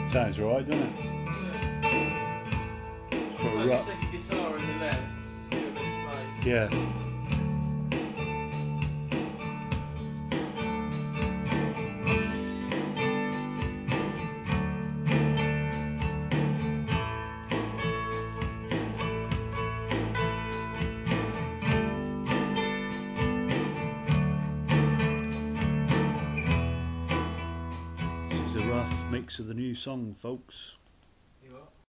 Sounds right, doesn't it? It's For a like you rock. stick a guitar in the left, still this bass. Yeah. This is a rough mix of the new song, folks. You what?